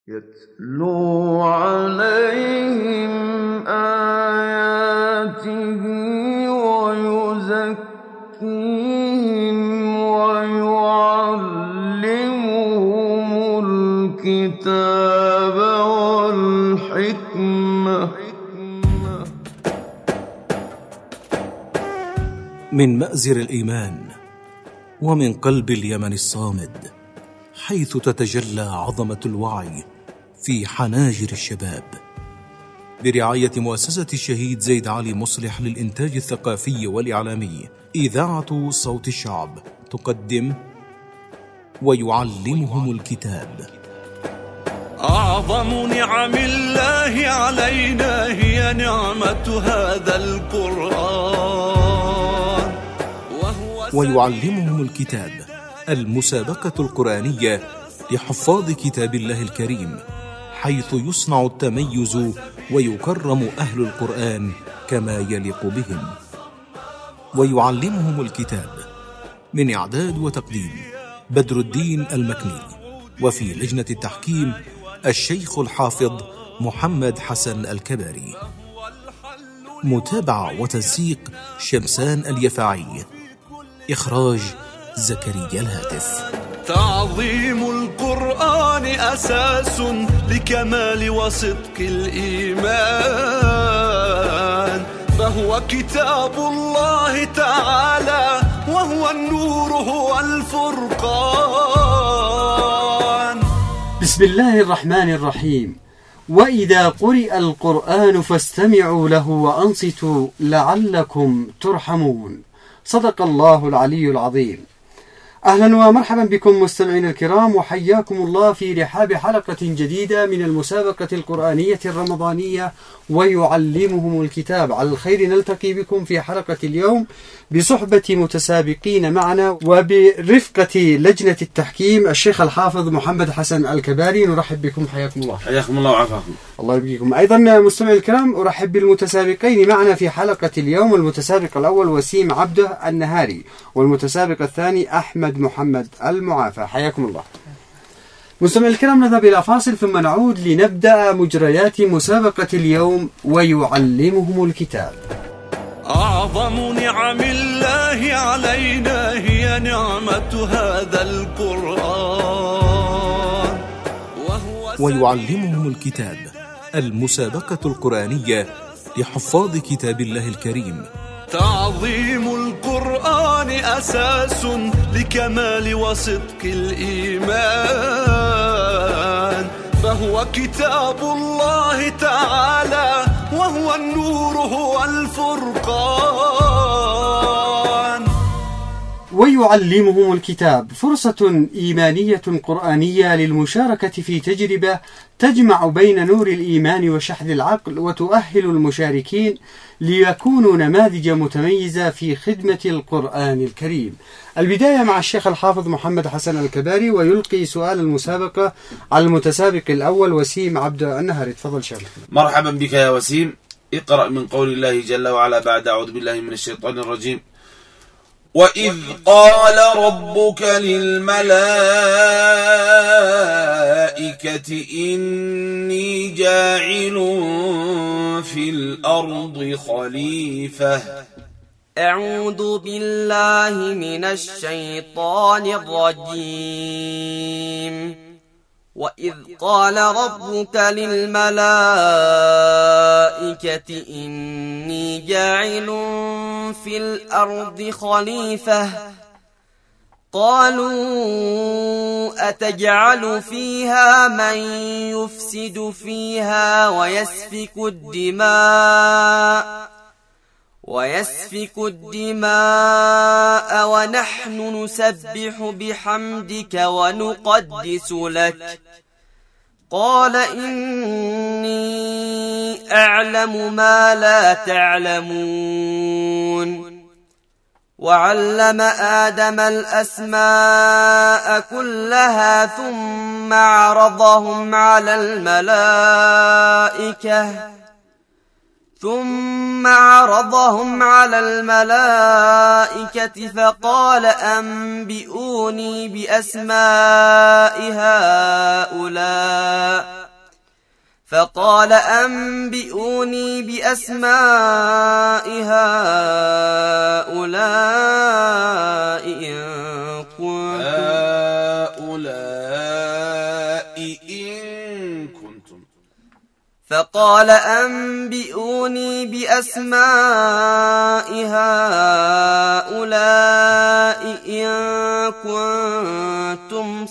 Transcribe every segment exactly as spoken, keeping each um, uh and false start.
يتلو عليهم آياته ويزكيهم ويعلمهم الكتاب والحكمة. من مأزر الإيمان ومن قلب اليمن الصامد، حيث تتجلى عظمة الوعي في حناجر الشباب، برعاية مؤسسة الشهيد زيد علي مصلح للإنتاج الثقافي والإعلامي، إذاعة صوت الشعب تقدم ويعلمهم الكتاب. أعظم نعم الله علينا هي نعمة هذا القرآن، وهو ويعلمهم الكتاب، المسابقة القرآنية لحفاظ كتاب الله الكريم، حيث يصنع التميز ويكرم أهل القرآن كما يليق بهم. ويعلمهم الكتاب من إعداد وتقديم بدر الدين المكني، وفي لجنة التحكيم الشيخ الحافظ محمد حسن الكباري، متابعة وتنسيق شمسان اليفاعي، إخراج زكريا الهاتف. تعظيم القرآن أساس لكمال وصدق الإيمان، فهو كتاب الله تعالى وهو النور هو الفرقان. بسم الله الرحمن الرحيم. وإذا قرئ القرآن فاستمعوا له وأنصتوا لعلكم ترحمون. صدق الله العلي العظيم. أهلا ومرحبا بكم مستمعين الكرام، وحياكم الله في رحاب حلقة جديدة من المسابقة القرآنية الرمضانية ويعلمهم الكتاب. على الخير نلتقي بكم في حلقة اليوم بصحبة متسابقين معنا وبرفقة لجنة التحكيم الشيخ الحافظ محمد حسن الكباري. نرحب بكم، حياكم الله. حياكم الله وعافاكم. الله يبقيكم. أيضا مستمعي الكرام أرحب بالمتسابقين معنا في حلقة اليوم. المتسابق الأول وسيم عبده النهاري، والمتسابق الثاني أحمد محمد المعافى. حياكم الله. مستمعي الكرام، نذهب إلى فاصل ثم نعود لنبدأ مجريات مسابقة اليوم ويعلمهم الكتاب. أعظم نعم الله علينا هي نعمة هذا القرآن، وهو ويعلمهم الكتاب، المسابقة القرآنية لحفاظ كتاب الله الكريم. تعظيم القرآن أساس لكمال وصدق الإيمان، فهو كتاب الله تعالى وهو النور هو الفرقان. ويعلمهم الكتاب فرصة إيمانية قرآنية للمشاركة في تجربة تجمع بين نور الإيمان وشحذ العقل، وتؤهل المشاركين ليكونوا نماذج متميزة في خدمة القرآن الكريم. البداية مع الشيخ الحافظ محمد حسن الكباري، ويلقي سؤال المسابقة على المتسابق الأول وسيم عبد النهاري. تفضل شيخ. مرحبا بك يا وسيم. اقرأ من قول الله جل وعلا بعد أعوذ بالله من الشيطان الرجيم. وإذ قال ربك للملائكة إني جاعل في الأرض خليفة. أعوذ بالله من الشيطان الرجيم. وإذ قال ربك للملائكة إني جاعل في الأرض خليفة، قالوا أتجعل فيها من يفسد فيها ويسفك الدماء ويسفك الدماء ونحن نسبح بحمدك ونقدس لك، قال إني أعلم ما لا تعلمون. وعلم آدم الأسماء كلها ثم عرضهم على الملائكة ثم عرضهم على الملائكة فقال أنبئوني بأسماء هؤلاء فقال أنبئوني بأسماء هؤلاء إن كنتم هؤلاء إن كنتم فقال أنبئوني بأسماء هؤلاء إن كنتم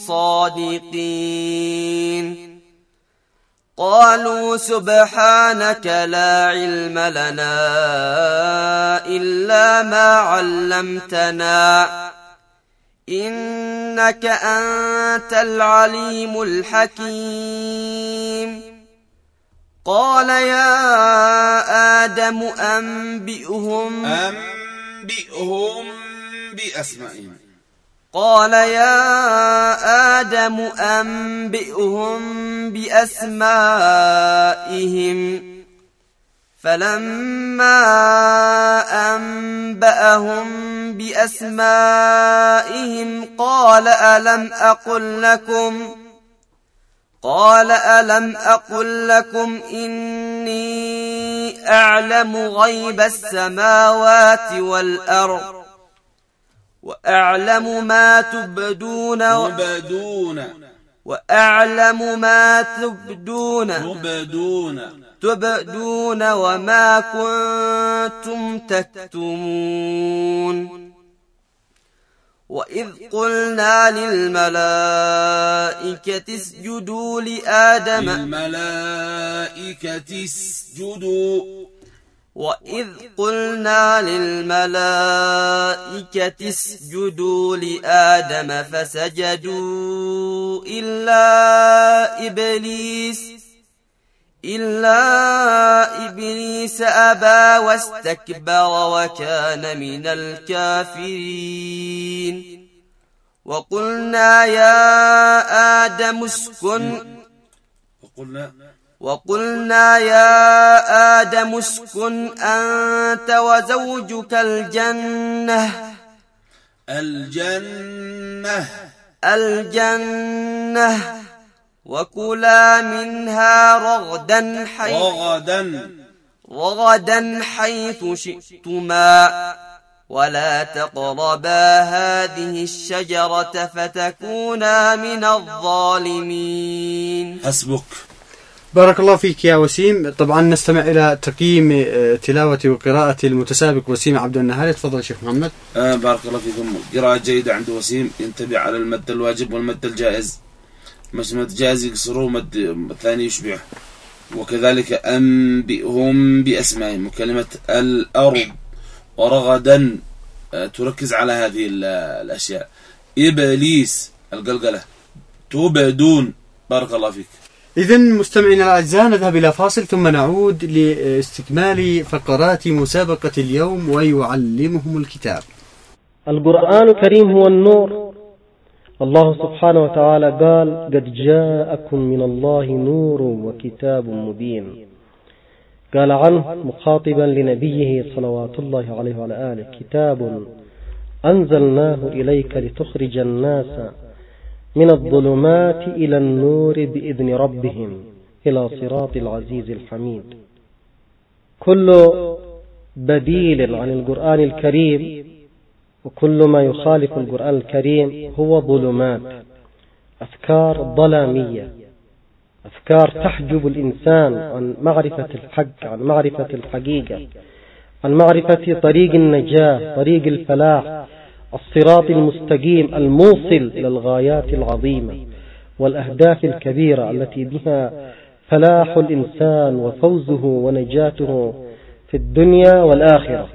صادقين قالوا سبحانك لا علم لنا إلا ما علمتنا إنك أنت العليم الحكيم قال يا آدم أنبئهم أنبئهم بأسمائهم قال يا آدم أنبئهم بأسمائهم فلما أنبأهم بأسمائهم قال ألم أقل لكم قال ألم أقل لكم إني أعلم غيب السماوات والأرض وأعلم ما تبدون تبدون وأعلم ما تبدون تبدون تبدون وما كنتم تكتمون وإذ قلنا للملائكة اسجدوا لآدم الملائكة اسجدوا وإذ قلنا للملائكة اسجدوا لآدم فسجدوا إلا إبليس إلا إبليس أبى واستكبر وكان من الكافرين وقلنا يا آدم اسكن وقلنا وقلنا يا آدم اسكن أنت وزوجك الجنة الجنة الجنة وكلا منها رغدا حيث رغدا رغدا حيث شئتما ولا تقربا هذه الشجرة فتكونا من الظالمين. حسبك. بارك الله فيك يا وسيم. طبعا نستمع إلى تقييم تلاوة وقراءة المتسابق وسيم عبد النهاري. تفضل شيخ محمد. آه بارك الله فيكم. قراءة جيدة عند وسيم، ينتبه على المد الواجب والمد الجائز. مش مد جائز يقصروه، مد ثاني يشبعه. وكذلك أنبئهم بأسمائهم، وكلمة الأرض ورغدا تركز على هذه الأشياء. إبليس القلقلة تبدون. بارك الله فيك. إذن مستمعينا الأعزاء نذهب إلى فاصل ثم نعود لاستكمال فقرات مسابقة اليوم ويعلمهم الكتاب. القرآن الكريم هو النور. الله سبحانه وتعالى قال قد جاءكم من الله نور وكتاب مبين. قال عنه مخاطبا لنبيه صلوات الله عليه وعلى آله كتاب أنزلناه إليك لتخرج الناس من الظلمات إلى النور بإذن ربهم إلى صراط العزيز الحميد. كل بديل عن القرآن الكريم وكل ما يخالف القرآن الكريم هو ظلمات، أفكار ظلامية، أفكار تحجب الإنسان عن معرفة الحق، عن معرفة الحقيقة، عن معرفة طريق النجاة، طريق الفلاح، الصراط المستقيم الموصل إلى الغايات العظيمة والأهداف الكبيرة التي بها فلاح الإنسان وفوزه ونجاته في الدنيا والآخرة.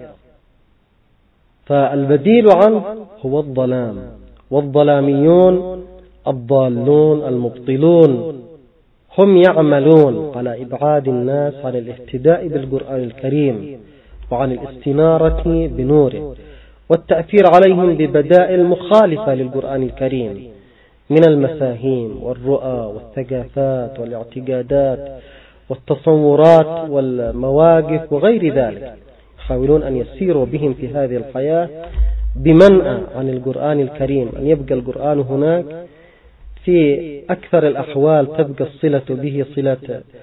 فالبديل عنه هو الظلام، والظلاميون الضالون المبطلون هم يعملون على إبعاد الناس عن الاهتداء بالقرآن الكريم وعن الاستنارة بنوره والتأثير عليهم ببدائل مخالفة للقرآن الكريم من المفاهيم والرؤى والثقافات والاعتقادات والتصورات والمواقف وغير ذلك. يحاولون أن يسيروا بهم في هذه الحياة بمنأى عن القرآن الكريم، أن يبقى القرآن هناك في أكثر الأحوال تبقى الصلة به صلة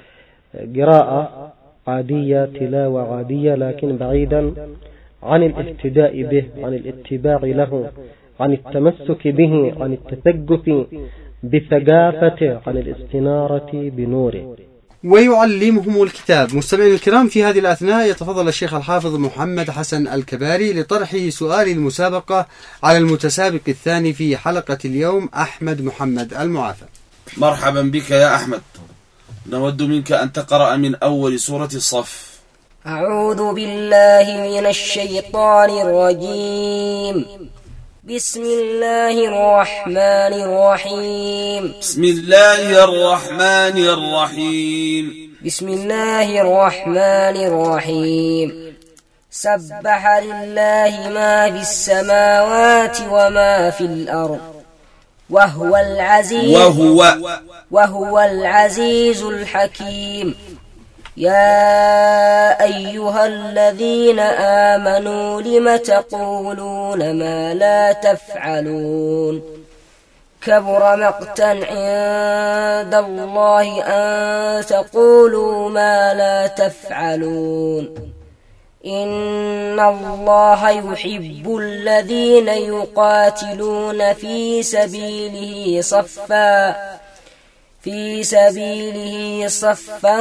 قراءة عادية، تلاوة عادية، لكن بعيدا عن الاهتداء به، عن الاتباع له، عن التمسك به، عن التثقف بثقافته، عن الاستنارة بنوره. ويعلمهم الكتاب. مستمعين الكرام، في هذه الأثناء يتفضل الشيخ الحافظ محمد حسن الكباري لطرح سؤال المسابقة على المتسابق الثاني في حلقة اليوم، أحمد محمد المعافى. مرحبا بك يا أحمد، نود منك أن تقرأ من أول سورة الصف. أعوذ بالله من الشيطان الرجيم. بسم الله الرحمن الرحيم. بسم الله الرحمن الرحيم. بسم الله الرحمن الرحيم. سبح لله ما في السماوات وما في الأرض وهو العزيز وهو وهو العزيز الحكيم. يا أيها الذين آمنوا لم تقولون ما لا تفعلون؟ كبر مقتا عند الله أن تقولوا ما لا تفعلون. إن الله يحب الذين يقاتلون في سبيله صفا في سبيله صفا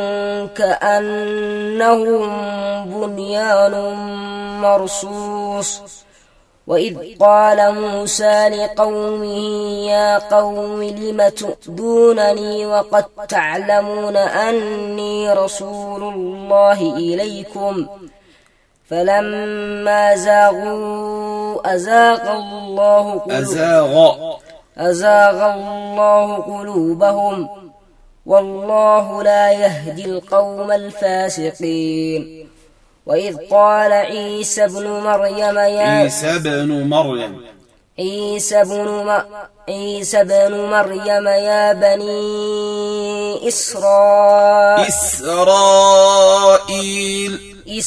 كأنهم بنيان مرصوص. وإذ قال موسى لقومه يا قوم لم تؤذونني وقد تعلمون أني رسول الله إليكم فلما زاغوا أزاغ الله أزاغ أزاغ الله قلوبهم والله لا يهدي القوم الفاسقين. وإذ قال عيسى ابن مريم يا عيسى بن مريم عيسى بن م... عيسى بن مريم يا بني إسرائيل إسرائيل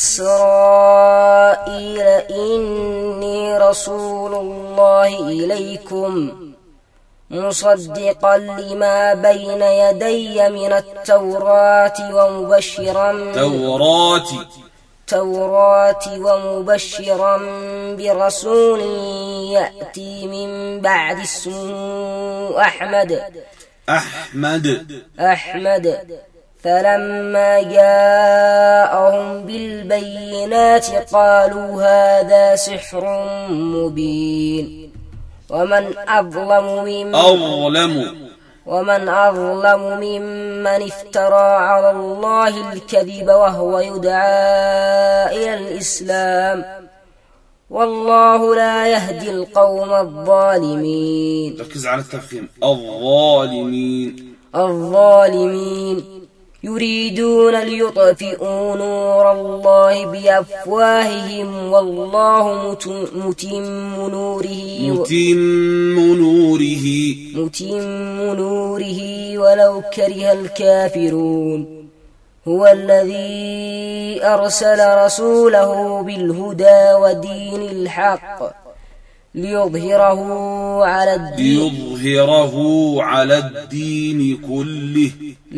إسرائيل إني رسول الله إليكم مصدقا لما بين يدي من التوراة ومبشرا توراة التوراة ومبشرا برسول يأتي من بعد اسمه أحمد أحمد أحمد فلما جاءهم بالبينات قالوا هذا سحر مبين. ومن أظلم ممن أظلم ومن أظلم ممن افترى على الله الكذب وهو يدعى إلى الإسلام والله لا يهدي القوم الظالمين. ركز على التفخيم. الظالمين الظالمين يريدون ليطفئوا نور الله بأفواههم والله متم نوره متم نوره متم نوره ولو كره الكافرون. هو الذي أرسل رسوله بالهدى ودين الحق ليظهره على الدين ليظهره على الدين كله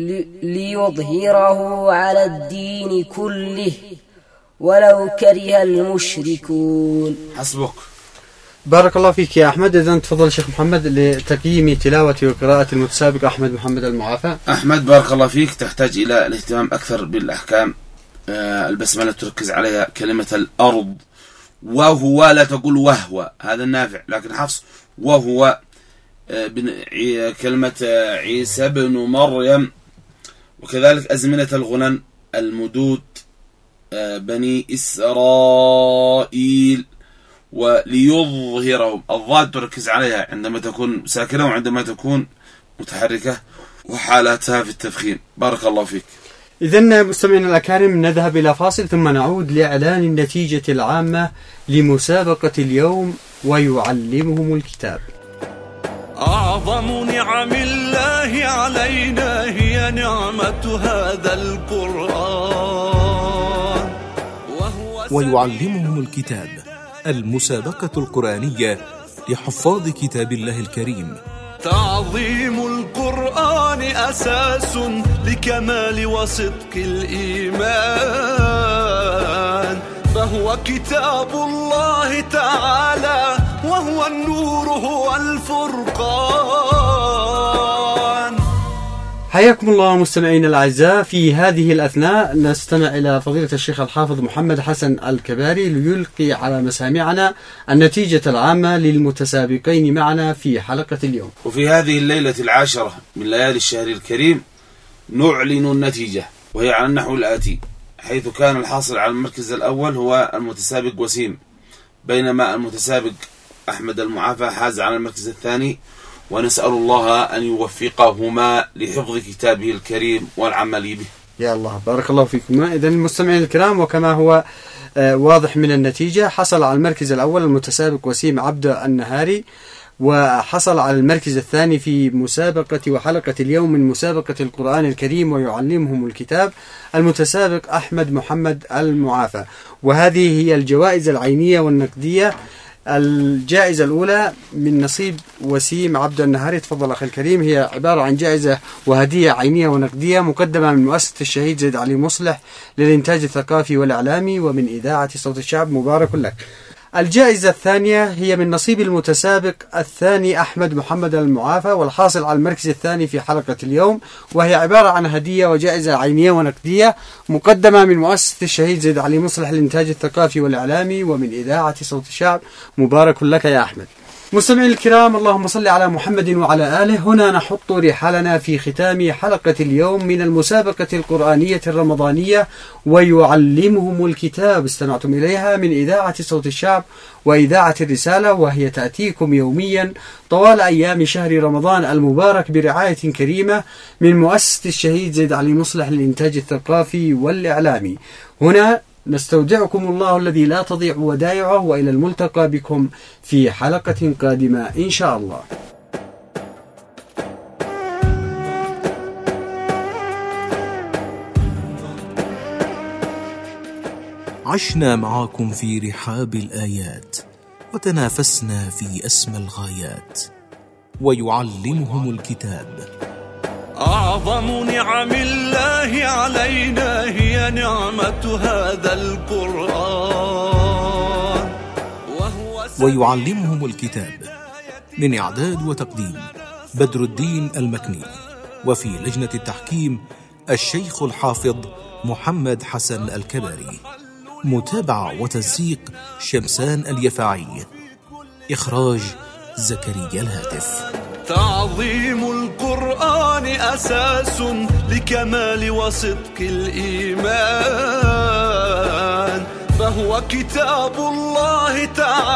ليظهره على الدين كله ولو كره المشركون. حسبك. بارك الله فيك يا أحمد. إذن تفضل الشيخ محمد لتقييم تلاوة وقراءة المتسابق أحمد محمد المعافى. أحمد بارك الله فيك، تحتاج إلى الاهتمام أكثر بالأحكام. آه البسملة تركز عليها كلمة الأرض، وهو لا تقول وهو، هذا النافع، لكن حفص وهو. آه كلمة عيسى بن مريم، وكذلك أزمنة الغنن المدود آه بني إسرائيل. وليظهرهم، الضاد تركز عليها عندما تكون ساكنة وعندما تكون متحركة وحالاتها في التفخيم. بارك الله فيك. إذن مستمعينا الأكارم، نذهب إلى فاصل ثم نعود لإعلان النتيجة العامة لمسابقة اليوم ويعلمهم الكتاب. أعظم نعم الله علينا هي نعمة هذا القرآن ويعلمهم الكتاب، المسابقة القرآنية لحفاظ كتاب الله الكريم. تعظيم القرآن القرآن أساس لكمال وصدق الإيمان، فهو كتاب الله تعالى وهو النور هو الفرقان. حياكم الله مستمعين الأعزاء. في هذه الأثناء نستمع إلى فضيلة الشيخ الحافظ محمد حسن الكباري ليلقي على مسامعنا النتيجة العامة للمتسابقين معنا في حلقة اليوم. وفي هذه الليلة العاشرة من ليالي الشهر الكريم نعلن النتيجة، وهي على النحو الآتي: حيث كان الحاصل على المركز الأول هو المتسابق وسيم، بينما المتسابق أحمد المعافى حاز على المركز الثاني، ونسأل الله أن يوفقهما لحفظ كتابه الكريم والعمل به. يا الله، بارك الله فيكم. إذن المستمعين الكرام، وكما هو واضح من النتيجة، حصل على المركز الأول المتسابق وسيم عبد النهاري، وحصل على المركز الثاني في مسابقة وحلقة اليوم من مسابقة القرآن الكريم ويعلمهم الكتاب المتسابق أحمد محمد المعافى. وهذه هي الجوائز العينية والنقدية. الجائزة الأولى من نصيب وسيم عبد النهاري، تفضل أخي الكريم، هي عبارة عن جائزة وهدية عينية ونقدية مقدمة من مؤسسة الشهيد زيد علي مصلح للإنتاج الثقافي والإعلامي ومن إذاعة صوت الشعب، مبارك لك. الجائزة الثانية هي من نصيب المتسابق الثاني أحمد محمد المعافى، والحاصل على المركز الثاني في حلقة اليوم، وهي عبارة عن هدية وجائزة عينية ونقدية مقدمة من مؤسسة الشهيد زيد علي مصلح للإنتاج الثقافي والإعلامي ومن إذاعة صوت الشعب، مبارك لك يا أحمد. مستمعين الكرام، اللهم صل على محمد وعلى آله. هنا نحط رحالنا في ختام حلقة اليوم من المسابقة القرآنية الرمضانية ويعلمهم الكتاب، استمعتم إليها من إذاعة صوت الشعب وإذاعة الرسالة، وهي تأتيكم يوميا طوال أيام شهر رمضان المبارك برعاية كريمة من مؤسسة الشهيد زيد علي مصلح للإنتاج الثقافي والإعلامي. هنا نستودعكم الله الذي لا تضيع ودائعه، وإلى الملتقى بكم في حلقة قادمة إن شاء الله. عشنا معاكم في رحاب الآيات وتنافسنا في أسمى الغايات، ويعلمهم الكتاب. أعظم نعم الله علينا هي نعمة هذا القرآن، وهو ويعلمهم الكتاب. من إعداد وتقديم بدر الدين المكني، وفي لجنة التحكيم الشيخ الحافظ محمد حسن الكباري. متابعة وتنسيق شمسان اليفاعي. إخراج زكريا الهاتف. تعظيم القرآن أساس لكمال وصدق الإيمان، فهو كتاب الله تعالى